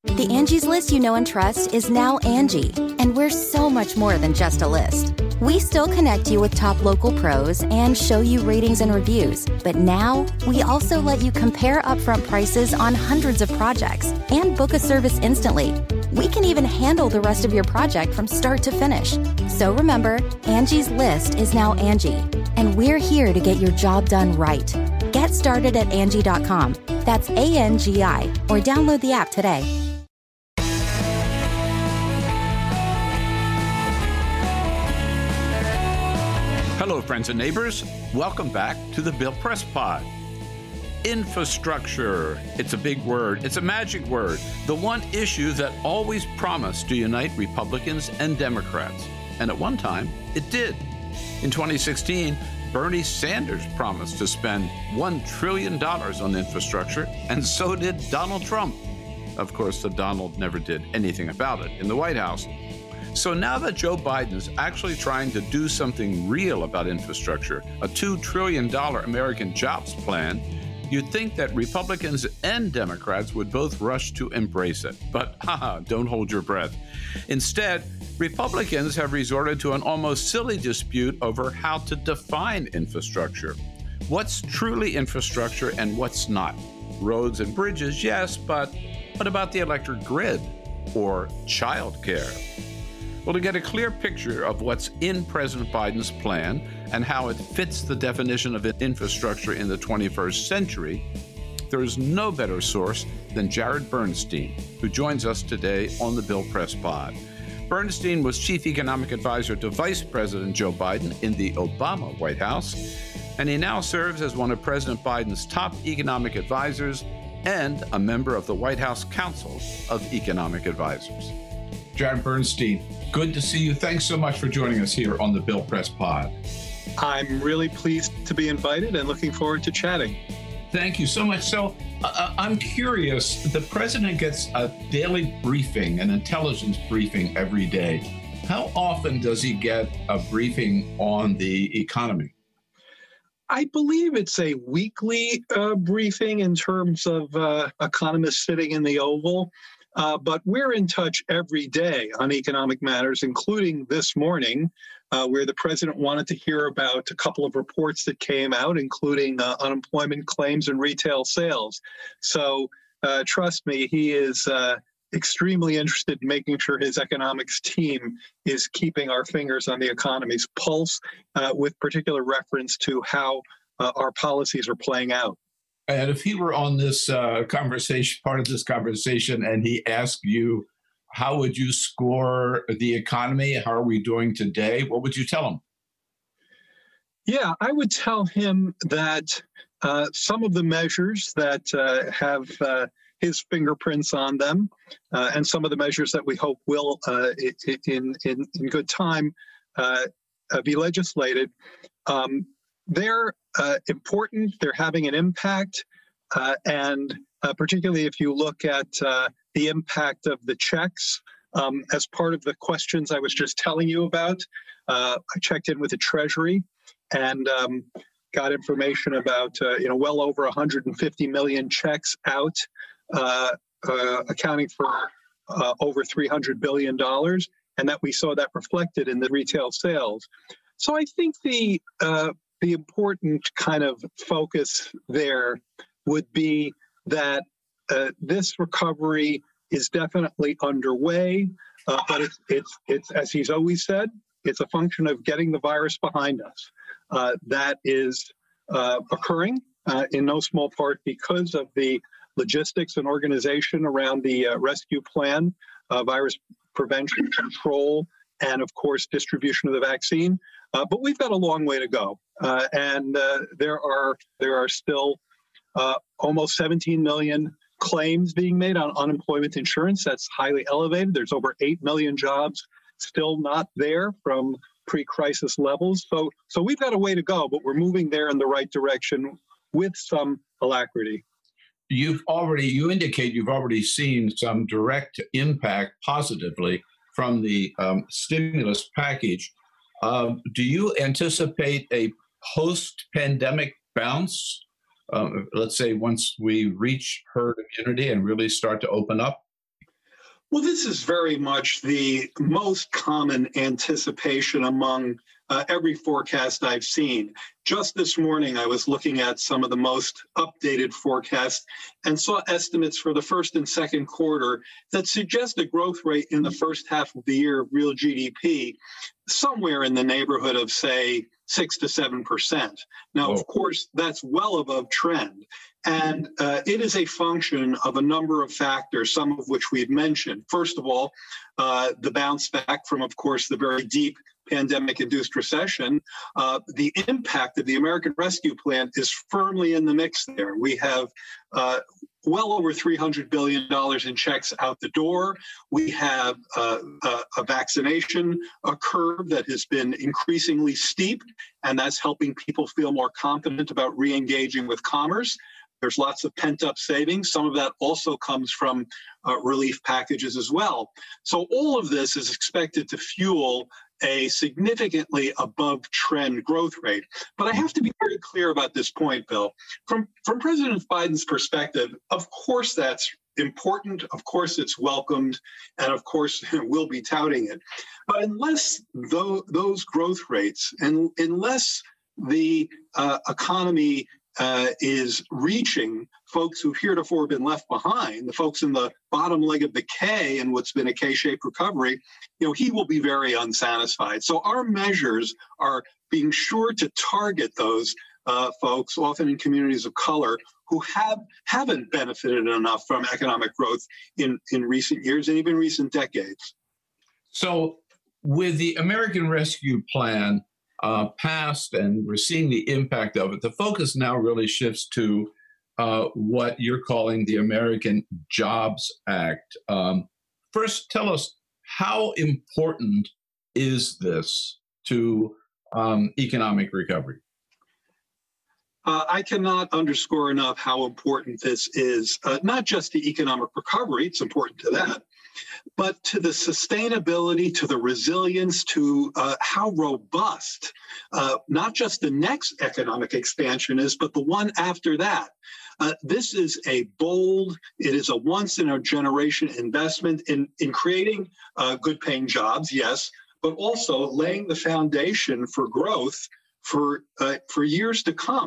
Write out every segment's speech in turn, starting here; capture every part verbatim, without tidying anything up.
The Angie's List you know and trust is now Angie, and we're so much more than just a list. We still connect you with top local pros and show you ratings and reviews, but now we also let you compare upfront prices on hundreds of projects and book a service instantly. We can even handle the rest of your project from start to finish. So remember, Angie's List is now Angie, and we're here to get your job done right. Get started at Angie dot com. That's A N G I, or download the app today. Hello, friends and neighbors. Welcome back to the Bill Press Pod. Infrastructure. It's a big word. It's a magic word. The one issue that always promised to unite Republicans and Democrats. And at one time, it did. In twenty sixteen, Bernie Sanders promised to spend one trillion dollars on infrastructure, and so did Donald Trump. Of course, the Donald never did anything about it in the White House. So now that Joe Biden is actually trying to do something real about infrastructure, a two trillion dollars American jobs plan, you'd think that Republicans and Democrats would both rush to embrace it. But haha, don't hold your breath. Instead, Republicans have resorted to an almost silly dispute over how to define infrastructure. What's truly infrastructure and what's not? Roads and bridges, yes, but what about the electric grid or childcare? Well, to get a clear picture of what's in President Biden's plan and how it fits the definition of infrastructure in the twenty-first century, there is no better source than Jared Bernstein, who joins us today on the Bill Press Pod. Bernstein was Chief Economic Advisor to Vice President Joe Biden in the Obama White House, and he now serves as one of President Biden's top economic advisors and a member of the White House Council of Economic Advisors. Jared Bernstein, good to see you. Thanks so much for joining us here on the Bill Press Pod. I'm really pleased to be invited and looking forward to chatting. Thank you so much. So uh, I'm curious, the president gets a daily briefing, an intelligence briefing every day. How often does he get a briefing on the economy? I believe it's a weekly uh, briefing in terms of uh, economists sitting in the Oval. Uh, but we're in touch every day on economic matters, including this morning, uh, where the president wanted to hear about a couple of reports that came out, including uh, unemployment claims and retail sales. So uh, trust me, he is uh, extremely interested in making sure his economics team is keeping our fingers on the economy's pulse, uh, with particular reference to how uh, our policies are playing out. And if he were on this uh, conversation, part of this conversation, and he asked you, how would you score the economy? How are we doing today? What would you tell him? Yeah, I would tell him that uh, some of the measures that uh, have uh, his fingerprints on them, uh, and some of the measures that we hope will, uh, in, in, in good time, uh, uh, be legislated, um, they're uh, important, they're having an impact, uh, and uh, particularly if you look at uh, the impact of the checks, um, as part of the questions I was just telling you about, uh, I checked in with the Treasury and um, got information about, uh, you know, well over one hundred fifty million checks out, uh, uh, accounting for uh, over three hundred billion dollars, and that we saw that reflected in the retail sales. So I think the uh, The important kind of focus there would be that uh, this recovery is definitely underway, uh, but it's, it's, it's, as he's always said, it's a function of getting the virus behind us. Uh, that is uh, occurring uh, in no small part because of the logistics and organization around the uh, rescue plan, uh, virus prevention, control, and of course, distribution of the vaccine. Uh, but we've got a long way to go. Uh, and uh, there are there are still uh, almost seventeen million claims being made on unemployment insurance. That's highly elevated. There's over eight million jobs still not there from pre-crisis levels. So, so we've got a way to go, but we're moving there in the right direction with some alacrity. You've already, you indicate you've already seen some direct impact positively from the um, stimulus package. Uh, do you anticipate a post-pandemic bounce? Um, let's say once we reach herd immunity and really start to open up? Well, this is very much the most common anticipation among uh, every forecast I've seen. Just this morning, I was looking at some of the most updated forecasts and saw estimates for the first and second quarter that suggest a growth rate in the first half of the year of real G D P somewhere in the neighborhood of, say, six to seven percent. Now, Whoa. Of course, that's well above trend. And uh, it is a function of a number of factors, some of which we've mentioned. First of all, uh, the bounce back from, of course, the very deep pandemic-induced recession. Uh, the impact of the American Rescue Plan is firmly in the mix there. We have uh, well over three hundred billion dollars in checks out the door. We have uh, a, a vaccination a curve that has been increasingly steep, and that's helping people feel more confident about re-engaging with commerce. There's lots of pent-up savings. Some of that also comes from uh, relief packages as well. So all of this is expected to fuel a significantly above-trend growth rate. But I have to be very clear about this point, Bill. From, from President Biden's perspective, of course that's important, of course it's welcomed, and of course we'll be touting it. But unless those, those growth rates, and unless the uh, economy Uh, is reaching folks who've heretofore been left behind, the folks in the bottom leg of the K in what's been a K-shaped recovery, you know, he will be very unsatisfied. So our measures are being sure to target those uh, folks, often in communities of color, who have, haven't benefited enough from economic growth in, in recent years and even recent decades. So with the American Rescue Plan Uh, passed and we're seeing the impact of it, the focus now really shifts to uh, what you're calling the American Jobs Act. Um, first, tell us, how important is this to um, economic recovery? Uh, I cannot underscore enough how important this is, uh, not just to economic recovery, it's important to that, but to the sustainability, to the resilience, to uh, how robust uh, not just the next economic expansion is, but the one after that. Uh, this is a bold, it is a once-in-a-generation investment in, in creating uh, good-paying jobs, yes, but also laying the foundation for growth for, uh, for years to come.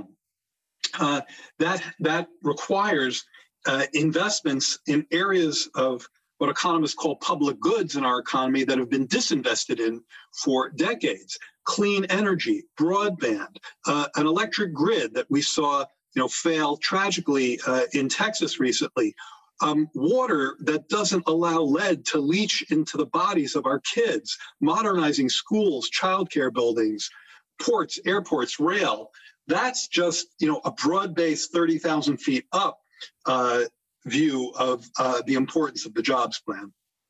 Uh, that, that requires uh, investments in areas of what economists call public goods in our economy that have been disinvested in for decades. Clean energy, broadband, uh, an electric grid that we saw, you know, fail tragically uh, in Texas recently. Um, water that doesn't allow lead to leach into the bodies of our kids, modernizing schools, childcare buildings, ports, airports, rail. That's just, you know, a broad-based thirty thousand feet up uh, view of uh, the importance of the jobs plan.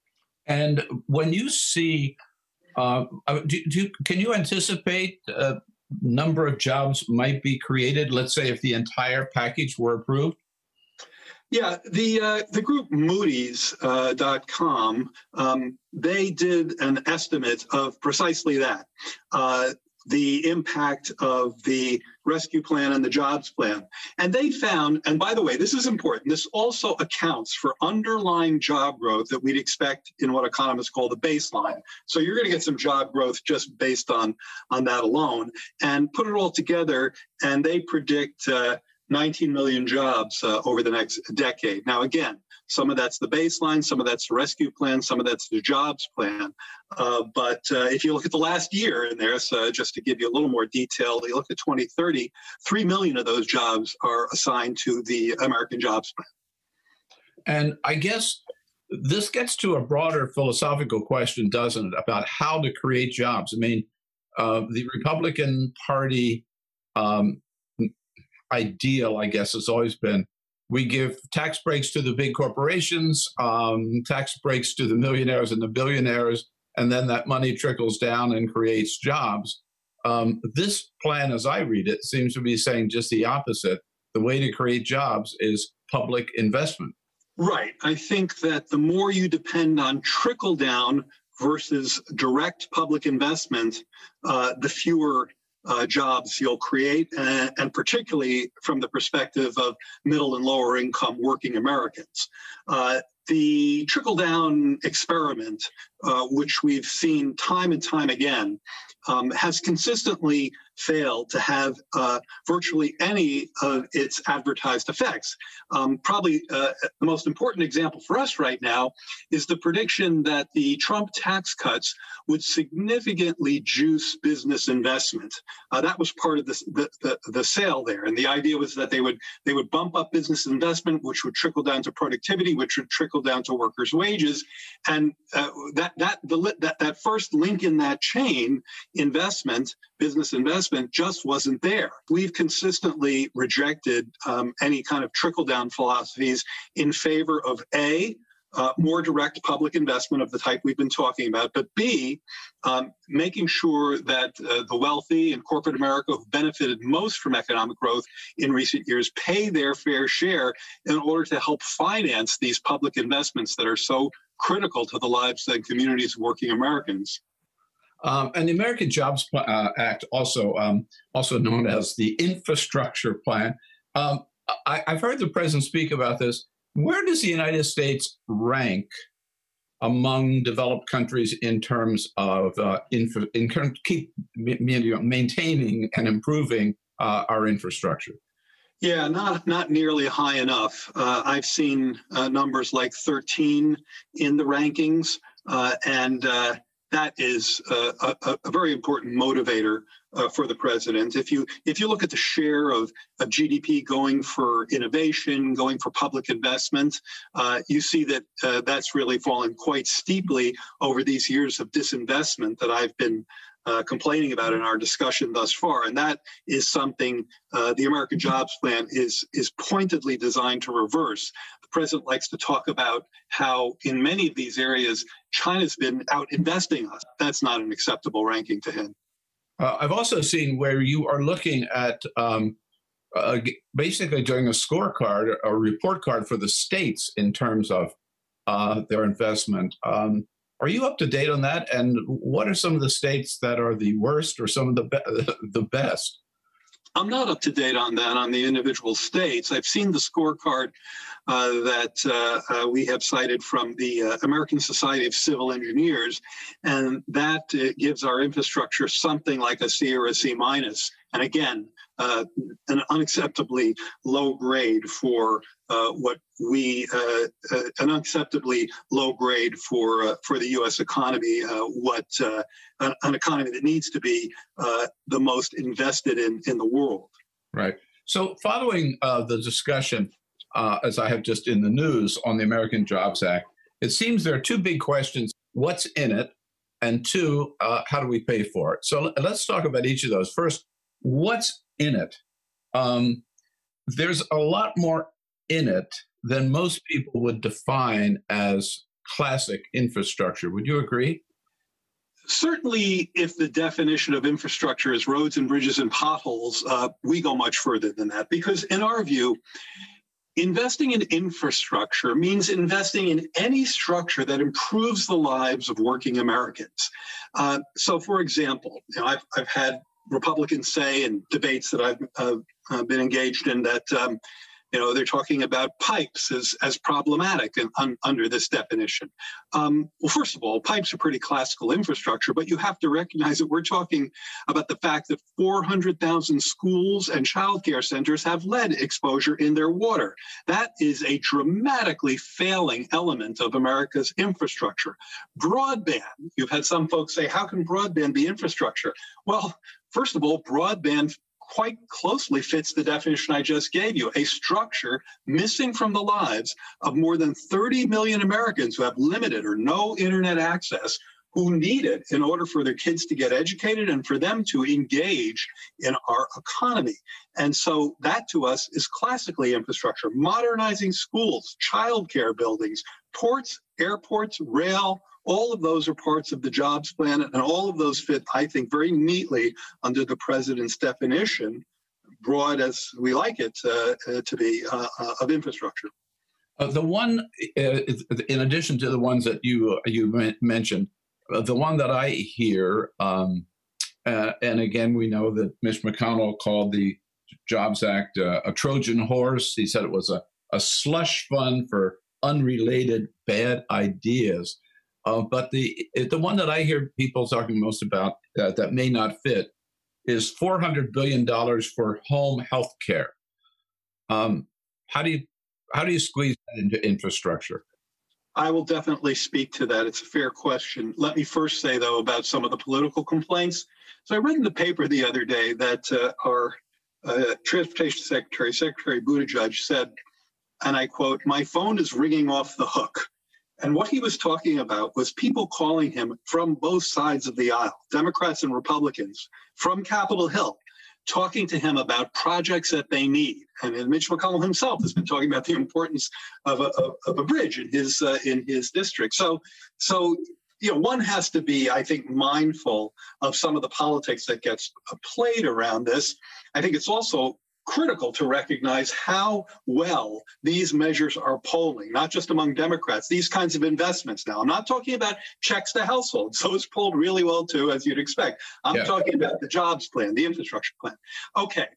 And when you see, uh, do, do, can you anticipate a number of jobs might be created, let's say if the entire package were approved? Yeah, the uh, the group Moody's uh, dot com, um, they did an estimate of precisely that. Uh, the impact of the rescue plan and the jobs plan. And they found, and by the way, this is important, this also accounts for underlying job growth that we'd expect in what economists call the baseline. So you're going to get some job growth just based on, on that alone, and put it all together, and they predict uh, nineteen million jobs uh, over the next decade. Now, again, some of that's the baseline, some of that's the rescue plan, some of that's the jobs plan. Uh, but uh, if you look at the last year in there, so just to give you a little more detail, you look at twenty thirty, three million of those jobs are assigned to the American Jobs Plan. And I guess this gets to a broader philosophical question, doesn't it, about how to create jobs? I mean, uh, the Republican Party um, ideal, I guess, has always been, we give tax breaks to the big corporations, um, tax breaks to the millionaires and the billionaires, and then that money trickles down and creates jobs. Um, this plan, as I read it, seems to be saying just the opposite. The way to create jobs is public investment. Right. I think that the more you depend on trickle down versus direct public investment, uh, the fewer Uh, jobs you'll create, and, and particularly from the perspective of middle and lower income working Americans. Uh, the trickle-down experiment, uh, which we've seen time and time again, um, has consistently failed to have uh, virtually any of its advertised effects. Um, probably uh, the most important example for us right now is the prediction that the Trump tax cuts would significantly juice business investment. Uh, that was part of this, the, the the sale there, and the idea was that they would they would bump up business investment, which would trickle down to productivity, which would trickle down to workers' wages, and uh, that that the that that first link in that chain, investment, business investment, just wasn't there. We've consistently rejected um, any kind of trickle-down philosophies in favor of A, uh, more direct public investment of the type we've been talking about, but B, um, making sure that uh, the wealthy in corporate America who benefited most from economic growth in recent years pay their fair share in order to help finance these public investments that are so critical to the lives and communities of working Americans. Um, and the American Jobs uh, Act, also um, also known as the Infrastructure Plan. Um, I, I've heard the president speak about this. Where does the United States rank among developed countries in terms of uh, infra, in terms keep maintaining and improving uh, our infrastructure? Yeah, not not nearly high enough. Uh, I've seen uh, numbers like thirteen in the rankings, uh, and uh, that is uh, a, a very important motivator uh, for the president. If you if you look at the share of, of G D P going for innovation, going for public investment, uh, you see that uh, that's really fallen quite steeply over these years of disinvestment that I've been uh, complaining about in our discussion thus far. And that is something uh, the American Jobs Plan is, is pointedly designed to reverse. The president likes to talk about how in many of these areas, China's been out investing us. That's not an acceptable ranking to him. Uh, I've also seen where you are looking at um, uh, basically doing a scorecard, a report card for the states in terms of uh, their investment. Um, are you up to date on that? And what are some of the states that are the worst or some of the be- the best? I'm not up to date on that, on the individual states. I've seen the scorecard uh, that uh, uh, we have cited from the uh, American Society of Civil Engineers, and that uh, gives our infrastructure something like a C or a C minus. And again, uh, an unacceptably low grade for uh, what we, uh, uh, an unacceptably low grade for uh, for the U S economy, uh, what uh, an, an economy that needs to be uh, the most invested in in the world. Right. So following uh, the discussion, uh, as I have just in the news on the American Jobs Act, it seems there are two big questions: what's in it, and two, uh, how do we pay for it? So let's talk about each of those. First, what's in it? Um, there's a lot more in it than most people would define as classic infrastructure. Would you agree? Certainly, if the definition of infrastructure is roads and bridges and potholes, uh, we go much further than that. Because in our view, investing in infrastructure means investing in any structure that improves the lives of working Americans. Uh, so, for example, you know, I've, I've had Republicans say in debates that I've uh, uh, been engaged in that, um, you know, they're talking about pipes as, as problematic and un, under this definition. Um, well, first of all, pipes are pretty classical infrastructure, but you have to recognize that we're talking about the fact that four hundred thousand schools and childcare centers have lead exposure in their water. That is a dramatically failing element of America's infrastructure. Broadband, you've had some folks say, how can broadband be infrastructure? Well, first of all, broadband quite closely fits the definition I just gave you, a structure missing from the lives of more than thirty million Americans who have limited or no internet access, who need it in order for their kids to get educated and for them to engage in our economy. And so that to us is classically infrastructure, modernizing schools, childcare buildings, ports, airports, rail. All of those are parts of the jobs plan, and all of those fit, I think, very neatly under the president's definition, broad as we like it uh, uh, to be, uh, uh, of infrastructure. Uh, the one, uh, in addition to the ones that you you mentioned, uh, the one that I hear, um, uh, and again, we know that Mitch McConnell called the Jobs Act uh, a Trojan horse. He said it was a, a slush fund for unrelated bad ideas. Uh, but the the one that I hear people talking most about uh, that may not fit is four hundred billion dollars for home health care. Um, how do you how do you squeeze that into infrastructure? I will definitely speak to that. It's a fair question. Let me first say, though, about some of the political complaints. So I read in the paper the other day that uh, our uh, Transportation Secretary, Secretary Buttigieg, said, and I quote, "My phone is ringing off the hook." And what he was talking about was people calling him from both sides of the aisle, Democrats and Republicans, from Capitol Hill, talking to him about projects that they need. And Mitch McConnell himself has been talking about the importance of a, of, of a bridge in his uh, in his district. So, so you know, one has to be, I think, mindful of some of the politics that gets played around this. I think it's also critical to recognize how well these measures are polling, not just among Democrats, these kinds of investments. Now, I'm not talking about checks to households. Those polled really well, too, as you'd expect. I'm yeah. talking about the jobs plan, the infrastructure plan. Okay.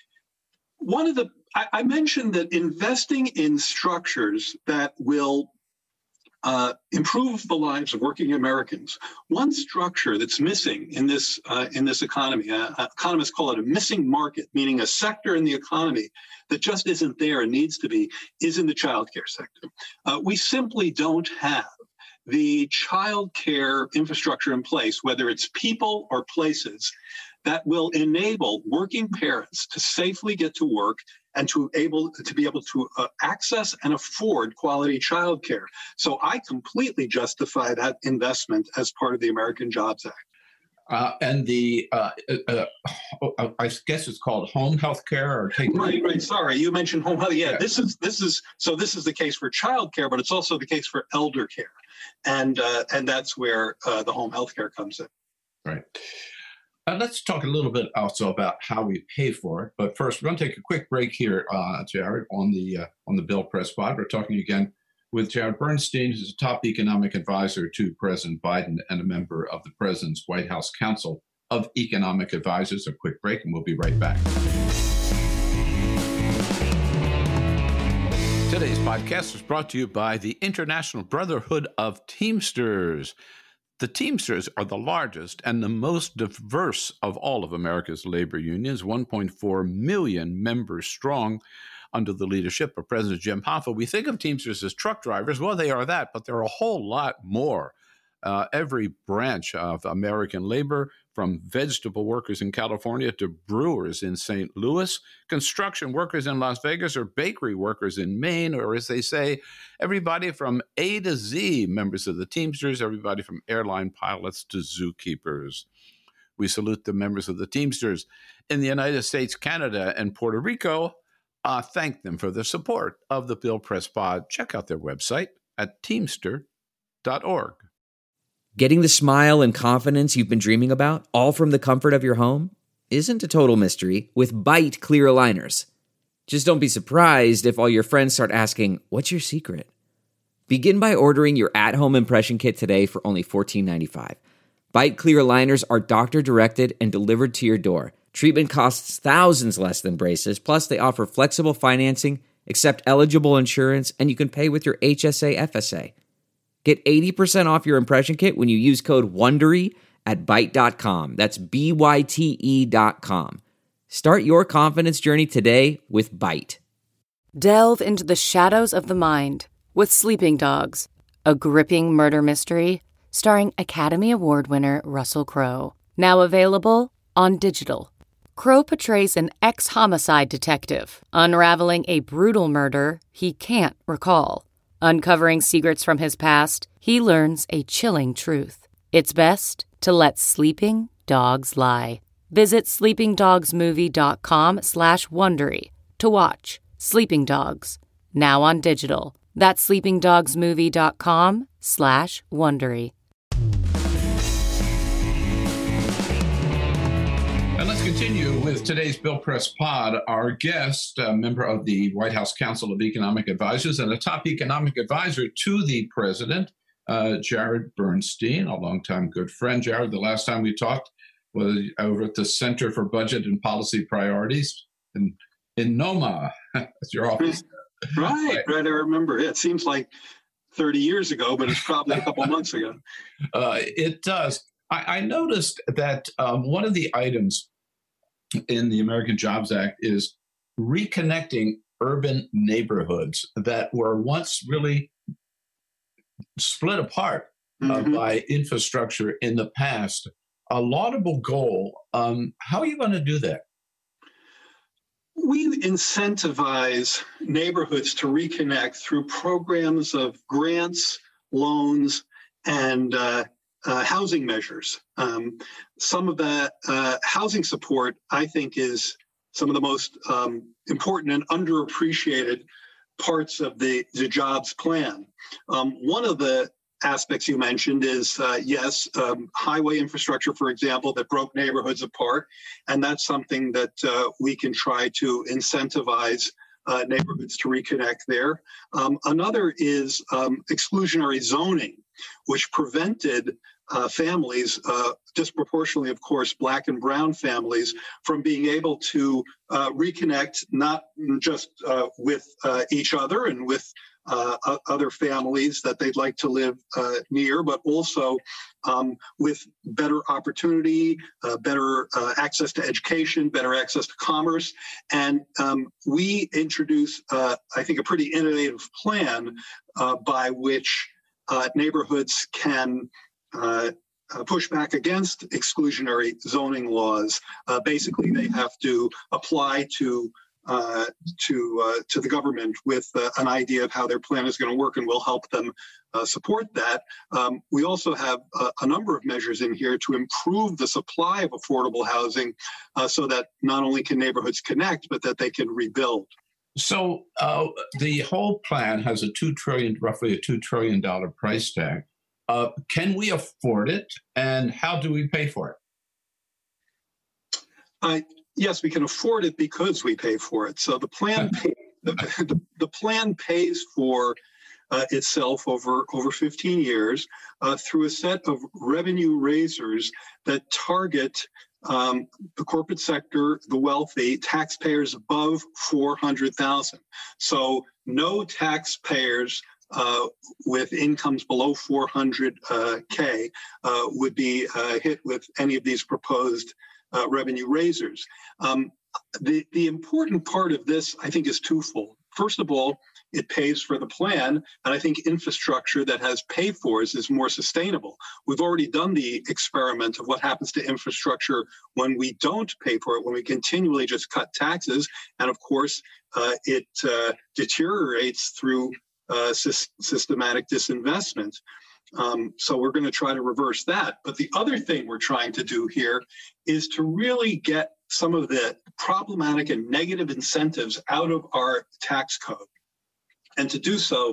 One of the, I, I mentioned that investing in structures that will Uh, improve the lives of working Americans. One structure that's missing in this uh, in this economy, uh, economists call it a missing market, meaning a sector in the economy that just isn't there and needs to be, is in the childcare sector. Uh, we simply don't have the childcare infrastructure in place, whether it's people or places, that will enable working parents to safely get to work and to able to be able to uh, access and afford quality childcare. So I completely justify that investment as part of the American Jobs Act. Uh, and the, uh, uh, uh, I guess it's called home health care, or take right, right. Sorry, you mentioned home health. Yeah, yeah, this is this is so. This is the case for childcare, but it's also the case for elder care, and uh, and that's where uh, the home health care comes in. Right. Uh, let's talk a little bit also about how we pay for it. But first, we're going to take a quick break here, uh, Jared, on the uh, on the Bill Press Pod. We're talking again with Jared Bernstein, who's a top economic advisor to President Biden and a member of the President's White House Council of Economic Advisors. A quick break, and we'll be right back. Today's podcast is brought to you by the International Brotherhood of Teamsters. The Teamsters are the largest and the most diverse of all of America's labor unions, one point four million members strong under the leadership of President Jim Hoffa. We think of Teamsters as truck drivers. Well, they are that, but they're a whole lot more. Uh, every branch of American labor, from vegetable workers in California to brewers in Saint Louis, construction workers in Las Vegas, or bakery workers in Maine, or as they say, everybody from A to Z, members of the Teamsters, everybody from airline pilots to zookeepers. We salute the members of the Teamsters in the United States, Canada, and Puerto Rico. Uh, thank them for their support of the Bill Press Pod. Check out their website at teamster dot org. Getting the smile and confidence you've been dreaming about, all from the comfort of your home, isn't a total mystery with Byte clear aligners. Just don't be surprised if all your friends start asking, "What's your secret?" Begin by ordering your at-home impression kit today for only fourteen ninety-five. Byte clear aligners are doctor-directed and delivered to your door. Treatment costs thousands less than braces, plus they offer flexible financing, accept eligible insurance, and you can pay with your H S A F S A. Get eighty percent off your impression kit when you use code WONDERY at byte dot com. That's B Y T E dot com. Start your confidence journey today with Byte. Delve into the shadows of the mind with Sleeping Dogs, a gripping murder mystery starring Academy Award winner Russell Crowe. Now available on digital. Crowe portrays an ex-homicide detective unraveling a brutal murder he can't recall. Uncovering secrets from his past, he learns a chilling truth. It's best to let sleeping dogs lie. Visit sleepingdogsmovie.com slash Wondery to watch Sleeping Dogs, now on digital. That's sleepingdogsmovie.com slash Wondery. And let's continue with today's Bill Press Pod. Our guest, a member of the White House Council of Economic Advisors and a top economic advisor to the president, uh, Jared Bernstein, a longtime good friend. Jared, the last time we talked was over at the Center for Budget and Policy Priorities in, in NOMA. That's your office. Right, right, right. I remember. It seems like thirty years ago, but it's probably a couple months ago. Uh, it does. I, I noticed that um, one of the items in the American Jobs Act is reconnecting urban neighborhoods that were once really split apart uh, mm-hmm. by infrastructure in the past. A laudable goal. Um, how are you going to do that? We incentivize neighborhoods to reconnect through programs of grants, loans, and uh, uh, housing measures. Um, some of that uh, housing support, I think, is some of the most um, important and underappreciated parts of the, the jobs plan. Um, one of the aspects you mentioned is, uh, yes, um, highway infrastructure, for example, that broke neighborhoods apart. And that's something that uh, we can try to incentivize uh, neighborhoods to reconnect there. Um, another is um, exclusionary zoning, which prevented uh, families, uh, disproportionately, of course, Black and brown families, from being able to uh, reconnect not just uh, with uh, each other and with Uh, other families that they'd like to live uh, near, but also um, with better opportunity, uh, better uh, access to education, better access to commerce. And um, we introduce, uh, I think, a pretty innovative plan uh, by which uh, neighborhoods can uh, uh, push back against exclusionary zoning laws. Uh, basically, they have to apply to Uh, to uh, to the government with uh, an idea of how their plan is going to work, and we'll help them uh, support that. Um, we also have a, a number of measures in here to improve the supply of affordable housing uh, so that not only can neighborhoods connect, but that they can rebuild. So uh, the whole plan has a two trillion, roughly a two trillion dollar price tag. Uh, can we afford it, and how do we pay for it? I. Yes, we can afford it because we pay for it. So the plan pay, the, the, the plan pays for uh, itself over, over fifteen years uh, through a set of revenue raisers that target um, the corporate sector, the wealthy, taxpayers above four hundred thousand dollars. So no taxpayers uh, with incomes below four hundred K uh, would be uh, hit with any of these proposed Uh, revenue raisers. Um, the, the important part of this, I think, is twofold. First of all, it pays for the plan, and I think infrastructure that has pay-fors is more sustainable. We've already done the experiment of what happens to infrastructure when we don't pay for it, when we continually just cut taxes, and of course, uh, it uh, deteriorates through uh, sy- systematic disinvestment. Um, so we're going to try to reverse that. But the other thing we're trying to do here is to really get some of the problematic and negative incentives out of our tax code. And to do so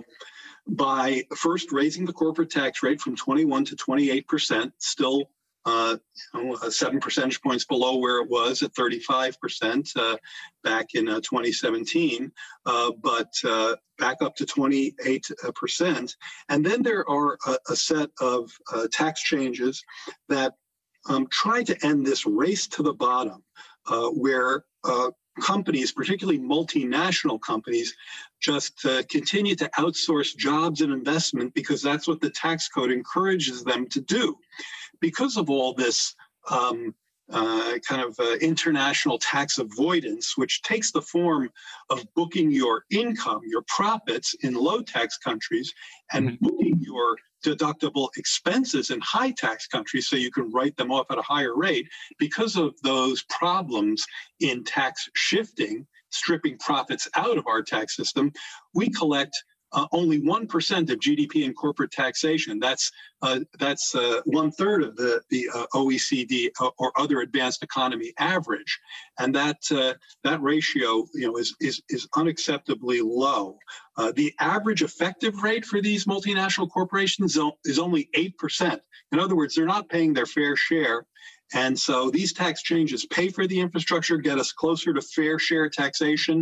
by first raising the corporate tax rate from twenty-one to twenty-eight percent, still uh, you know, seven percentage points below where it was at thirty-five percent uh, back in uh, twenty seventeen, uh, but uh, back up to twenty-eight percent. And then there are a, a set of uh, tax changes that um, try to end this race to the bottom, uh, where uh, companies, particularly multinational companies, just uh, continue to outsource jobs and investment because that's what the tax code encourages them to do. Because of all this um, uh, kind of uh, international tax avoidance, which takes the form of booking your income, your profits in low tax countries, and mm-hmm. booking your deductible expenses in high tax countries so you can write them off at a higher rate. Because of those problems in tax shifting, stripping profits out of our tax system, we collect Uh, only one percent of G D P in corporate taxation. That's uh, that's uh, one third of the, the uh, O E C D or other advanced economy average. And that uh, that ratio, you know, is, is, is unacceptably low. Uh, the average effective rate for these multinational corporations is only eight percent. In other words, they're not paying their fair share. And so these tax changes pay for the infrastructure, get us closer to fair share taxation,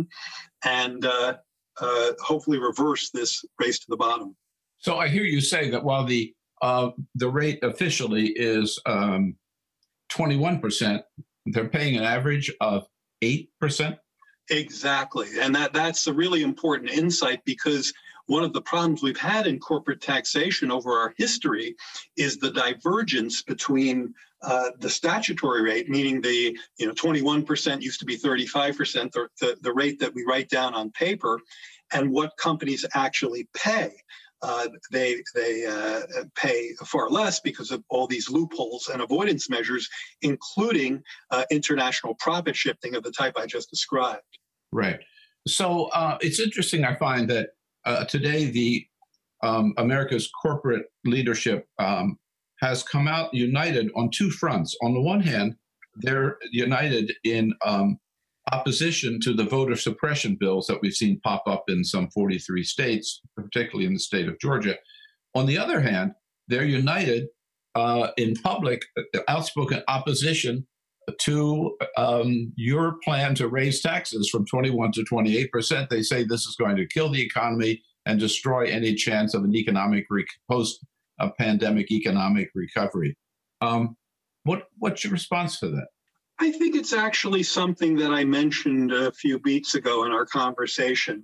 and uh, Uh, hopefully reverse this race to the bottom. So I hear you say that while the uh, the rate officially is um, twenty-one percent, they're paying an average of eight percent? Exactly. And that, that's a really important insight because one of the problems we've had in corporate taxation over our history is the divergence between uh, the statutory rate, meaning the you know twenty-one percent used to be thirty-five percent, the, the, the rate that we write down on paper, and what companies actually pay. Uh, they they uh, pay far less because of all these loopholes and avoidance measures, including uh, international profit shifting of the type I just described. Right. So uh, it's interesting, I find, that uh, today the um, America's corporate leadership um, has come out united on two fronts. On the one hand, they're united in um, opposition to the voter suppression bills that we've seen pop up in some forty-three states, particularly in the state of Georgia. On the other hand, they're united uh, in public, outspoken opposition to um, your plan to raise taxes from twenty-one to twenty-eight percent. They say this is going to kill the economy and destroy any chance of an economic re- post-pandemic economic recovery. Um, what what's your response to that? I think it's actually something that I mentioned a few beats ago in our conversation.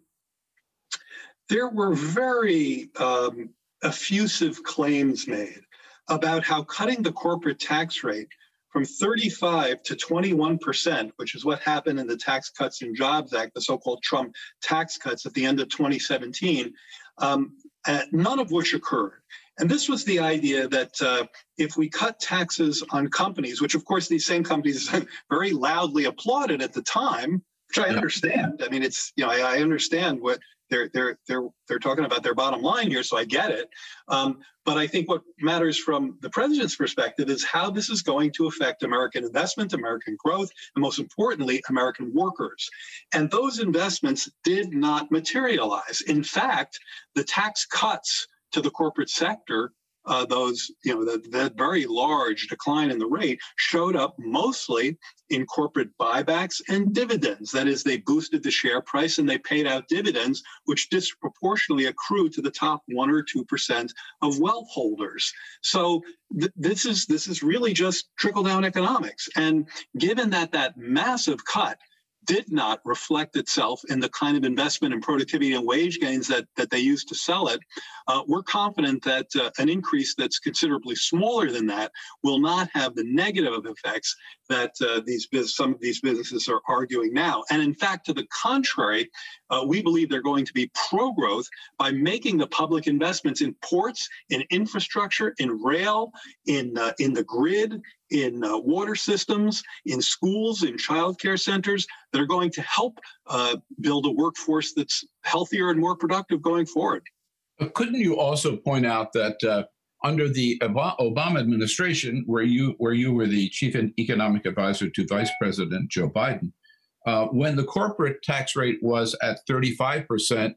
There were very um, effusive claims made about how cutting the corporate tax rate from thirty-five to twenty-one percent, which is what happened in the Tax Cuts and Jobs Act, the so-called Trump tax cuts at the end of twenty seventeen, um, uh, none of which occurred. And this was the idea that uh, if we cut taxes on companies, which of course these same companies very loudly applauded at the time, which I understand. I mean, it's, you know, I, I understand what they're they're they're they're talking about their bottom line here, so I get it. Um, but I think what matters from the president's perspective is how this is going to affect American investment, American growth, and most importantly, American workers. And those investments did not materialize. In fact, the tax cuts to the corporate sector, uh, those, you know, that that very large decline in the rate showed up mostly in corporate buybacks and dividends. That is, they boosted the share price and they paid out dividends, which disproportionately accrue to the top one or two percent of wealth holders. So th- this is this is really just trickle down economics. And given that that massive cut did not reflect itself in the kind of investment in productivity and wage gains that, that they used to sell it, uh, we're confident that uh, an increase that's considerably smaller than that will not have the negative effects that uh, these biz- some of these businesses are arguing now. And in fact, to the contrary, uh, we believe they're going to be pro-growth by making the public investments in ports, in infrastructure, in rail, in uh, in the grid, in uh, water systems, in schools, in childcare centers that are going to help uh, build a workforce that's healthier and more productive going forward. But couldn't you also point out that uh, under the Obama administration, where you where you were the chief economic advisor to Vice President Joe Biden, uh, when the corporate tax rate was at thirty-five percent,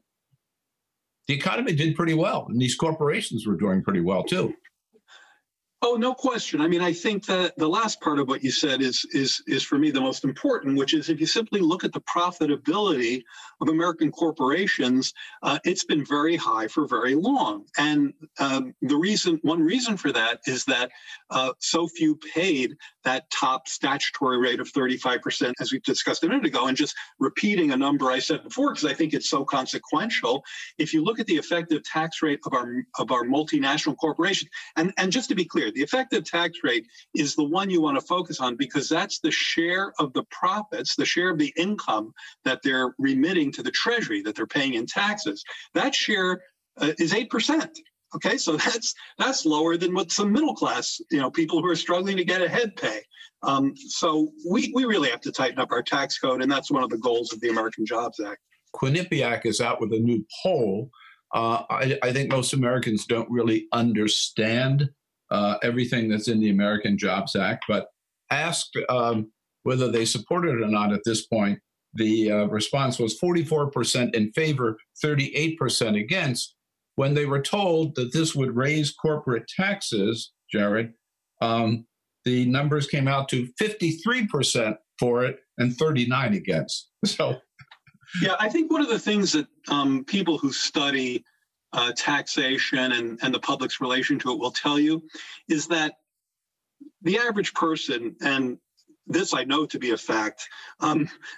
the economy did pretty well, and these corporations were doing pretty well too. Oh, no question. I mean, I think that the last part of what you said is is is for me the most important, which is if you simply look at the profitability of American corporations, uh, it's been very high for very long. And um, the reason, one reason for that is that uh, so few paid that top statutory rate of thirty-five percent, as we discussed a minute ago, and just repeating a number I said before, because I think it's so consequential. If you look at the effective tax rate of our of our multinational corporations, and, and just to be clear, the effective tax rate is the one you want to focus on because that's the share of the profits, the share of the income that they're remitting to the Treasury, that they're paying in taxes. That share uh, is eight percent. Okay, so that's that's lower than what some middle class, you know, people who are struggling to get ahead pay. Um, so we, we really have to tighten up our tax code, and that's one of the goals of the American Jobs Act. Quinnipiac is out with a new poll. Uh, I, I think most Americans don't really understand uh, everything that's in the American Jobs Act, but asked um, whether they support it or not at this point, the uh, response was forty-four percent in favor, thirty-eight percent against. When they were told that this would raise corporate taxes, Jared, um, the numbers came out to fifty-three percent for it and thirty-nine against. So, yeah, I think one of the things that um, people who study uh, taxation and, and the public's relation to it will tell you is that the average person, and this I know to be a fact, um,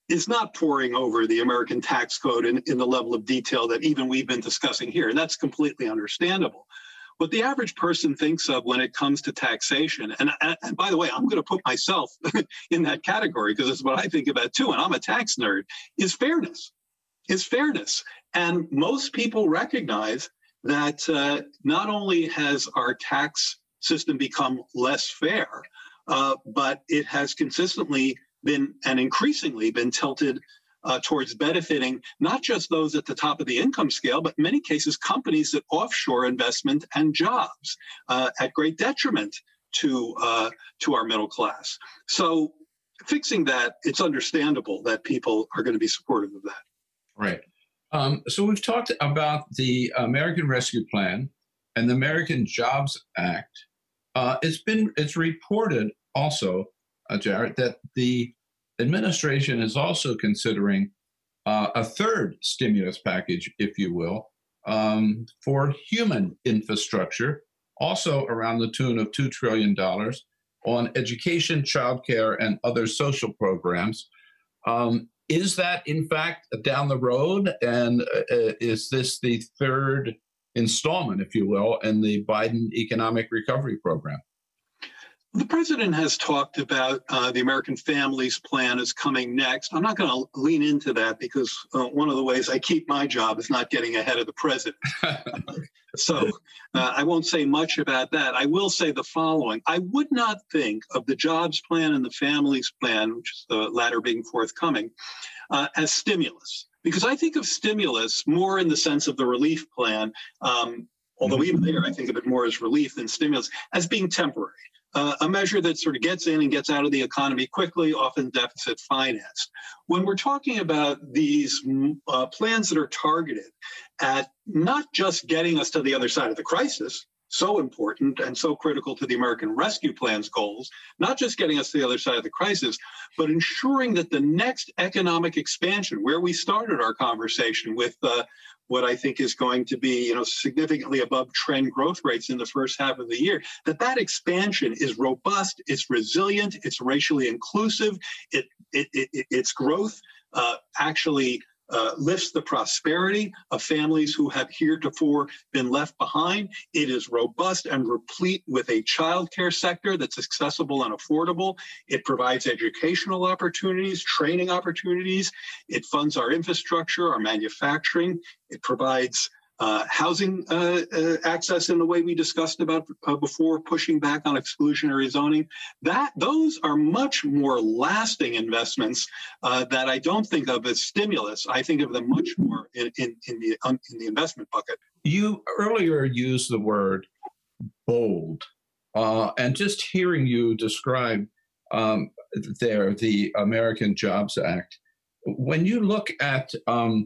is not poring over the American tax code in, in the level of detail that even we've been discussing here. And that's completely understandable. What the average person thinks of when it comes to taxation, and, and by the way, I'm going to put myself in that category because it's what I think about too, and I'm a tax nerd, is fairness, is fairness. And most people recognize that uh, not only has our tax system become less fair, uh, but it has consistently been and increasingly been tilted Uh, towards benefiting not just those at the top of the income scale, but in many cases companies that offshore investment and jobs uh, at great detriment to uh, to our middle class. So fixing that, it's understandable that people are going to be supportive of that. Right. Um, so we've talked about the American Rescue Plan and the American Jobs Act. Uh, it's been it's reported also, uh, Jared, that the administration is also considering uh, a third stimulus package, if you will, um, for human infrastructure, also around the tune of two trillion dollars on education, childcare, and other social programs. Um, is that, in fact, down the road? And uh, is this the third installment, if you will, in the Biden economic recovery program? The president has talked about uh, the American Families Plan is coming next. I'm not going to lean into that because uh, one of the ways I keep my job is not getting ahead of the president. So uh, I won't say much about that. I will say the following. I would not think of the Jobs Plan and the Families Plan, which is the latter being forthcoming, uh, as stimulus. Because I think of stimulus more in the sense of the relief plan, um, although even there I think of it more as relief than stimulus, as being temporary. Uh, a measure that sort of gets in and gets out of the economy quickly, often deficit financed. When we're talking about these uh, plans that are targeted at not just getting us to the other side of the crisis, so important and so critical to the American Rescue Plan's goals, not just getting us to the other side of the crisis, but ensuring that the next economic expansion, where we started our conversation with uh, what I think is going to be, you know, significantly above trend growth rates in the first half of the year, that that expansion is robust, it's resilient, it's racially inclusive, it, it, it its growth uh, actually uh, lifts the prosperity of families who have heretofore been left behind. It is robust and replete with a child care sector that's accessible and affordable. It provides educational opportunities, training opportunities. It funds our infrastructure, our manufacturing. It provides uh, housing uh, uh, access in the way we discussed about uh, before, pushing back on exclusionary zoning. That those are much more lasting investments uh, that I don't think of as stimulus. I think of them much more in, in, in the um, in the investment bucket. You earlier used the word bold, uh, and just hearing you describe um, there the American Jobs Act, when you look at um,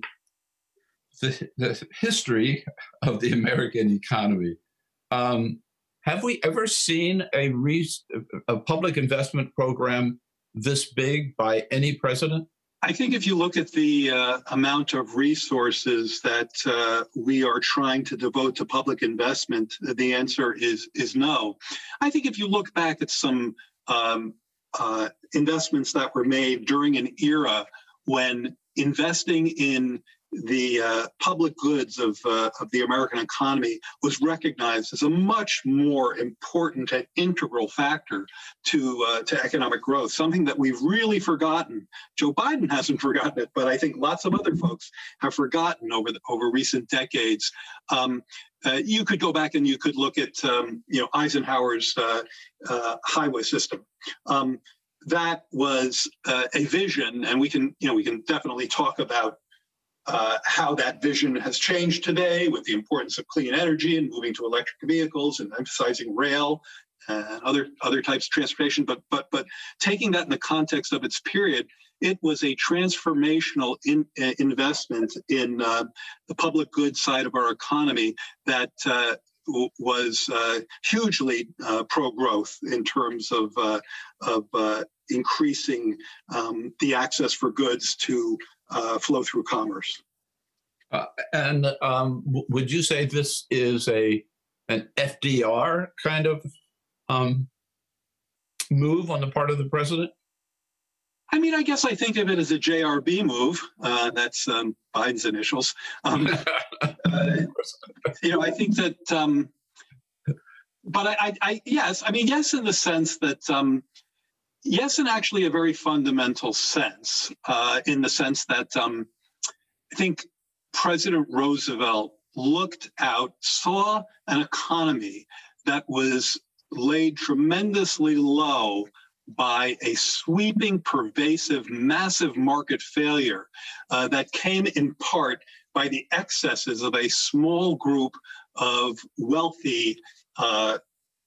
The, the history of the American economy. Um, have we ever seen a, re- a public investment program this big by any president? I think if you look at the uh, amount of resources that uh, we are trying to devote to public investment, the answer is is no. I think if you look back at some um, uh, investments that were made during an era when investing in the uh, public goods of uh, of the American economy was recognized as a much more important and integral factor to uh, to economic growth, something that we've really forgotten. Joe Biden hasn't forgotten it, but I think lots of other folks have forgotten over the, over recent decades. Um, uh, you could go back and you could look at um, you know Eisenhower's uh, uh, highway system. Um, that was uh, a vision, and we can you know we can definitely talk about Uh, how that vision has changed today with the importance of clean energy and moving to electric vehicles and emphasizing rail and other other types of transportation. But but but taking that in the context of its period, it was a transformational in, uh, investment in uh, the public goods side of our economy that uh, w- was uh, hugely uh, pro-growth in terms of uh, of uh, increasing um, the access for goods to Uh, flow through commerce. Uh, and um, w- would you say this is a an F D R kind of um, move on the part of the president? I mean, I guess I think of it as a J R B move. Uh, that's um, Biden's initials. Um, uh, you know, I think that, um, but I, I, I, yes, I mean, yes, in the sense that, um, yes, in actually a very fundamental sense, uh, in the sense that um, I think President Roosevelt looked out, saw an economy that was laid tremendously low by a sweeping, pervasive, massive market failure uh, that came in part by the excesses of a small group of wealthy uh,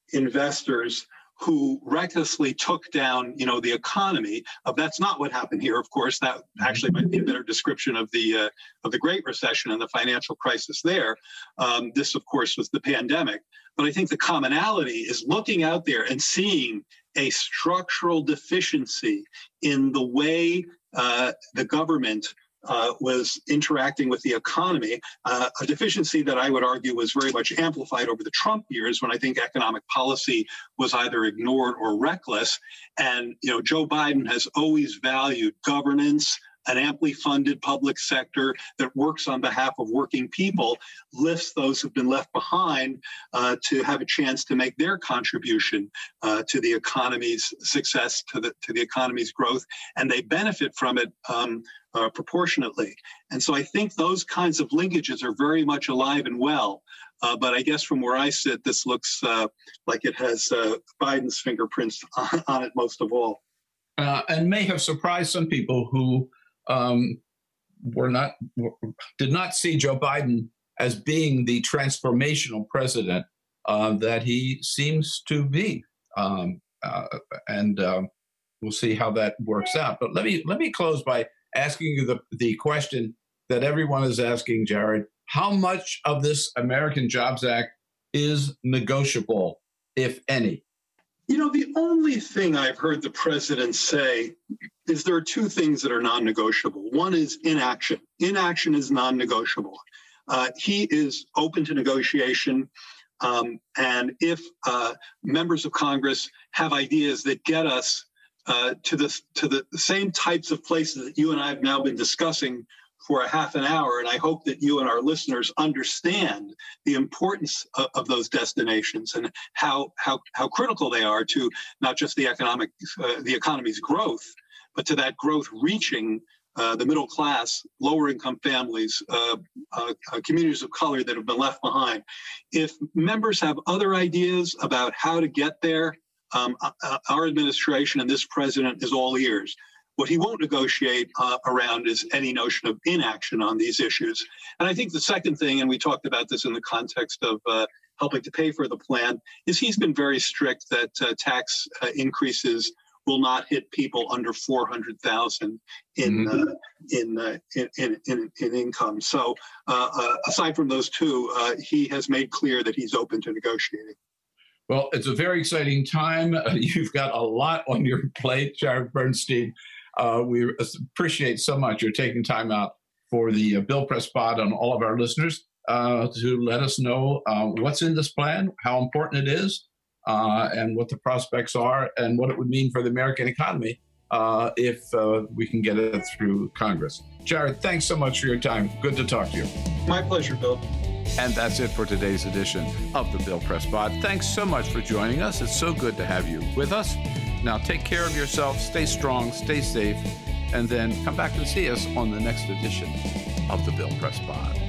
investors who recklessly took down, you know, the economy. Uh, that's not what happened here, of course. That actually might be a better description of the uh, of the Great Recession and the financial crisis there. Um, this, of course, was the pandemic. But I think the commonality is looking out there and seeing a structural deficiency in the way uh, the government uh, was interacting with the economy, uh, a deficiency that I would argue was very much amplified over the Trump years when I think economic policy was either ignored or reckless. And, you know, Joe Biden has always valued governance, an amply funded public sector that works on behalf of working people, lifts those who've been left behind uh, to have a chance to make their contribution uh, to the economy's success, to the to the economy's growth, and they benefit from it um, uh, proportionately. And so I think those kinds of linkages are very much alive and well. Uh, but I guess from where I sit, this looks uh, like it has uh, Biden's fingerprints on, on it most of all. Uh, and may have surprised some people who Um, were not did not see Joe Biden as being the transformational president uh, that he seems to be, um, uh, and um, we'll see how that works out. But let me let me close by asking you the the question that everyone is asking, Jared: how much of this American Jobs Act is negotiable, if any? You know, the only thing I've heard the president say is there are two things that are non-negotiable. One is inaction. Inaction is non-negotiable. Uh, he is open to negotiation. Um, and if uh, members of Congress have ideas that get us uh, to, the, to the same types of places that you and I have now been discussing for a half an hour, and I hope that you and our listeners understand the importance of, of those destinations and how how how critical they are to not just the economic uh, the economy's growth, but to that growth reaching uh, the middle class, lower income families, uh, uh, uh, communities of color that have been left behind. If members have other ideas about how to get there, um, uh, our administration and this president is all ears. What he won't negotiate uh, around is any notion of inaction on these issues. And I think the second thing, and we talked about this in the context of uh, helping to pay for the plan, is he's been very strict that uh, tax uh, increases will not hit people under four hundred thousand in, mm-hmm. uh, in, uh, in, in in in income. So uh, uh, aside from those two, uh, he has made clear that he's open to negotiating. Well, it's a very exciting time. Uh, you've got a lot on your plate, Jared Bernstein. Uh, we appreciate so much you're taking time out for the uh, Bill Press Pod and all of our listeners uh, to let us know uh, what's in this plan, how important it is, uh, and what the prospects are, and what it would mean for the American economy uh, if uh, we can get it through Congress. Jared, thanks so much for your time. Good to talk to you. My pleasure, Bill. And that's it for today's edition of the Bill Press Pod. Thanks so much for joining us. It's so good to have you with us. Now, take care of yourself, stay strong, stay safe, and then come back and see us on the next edition of the Bill Press Pod.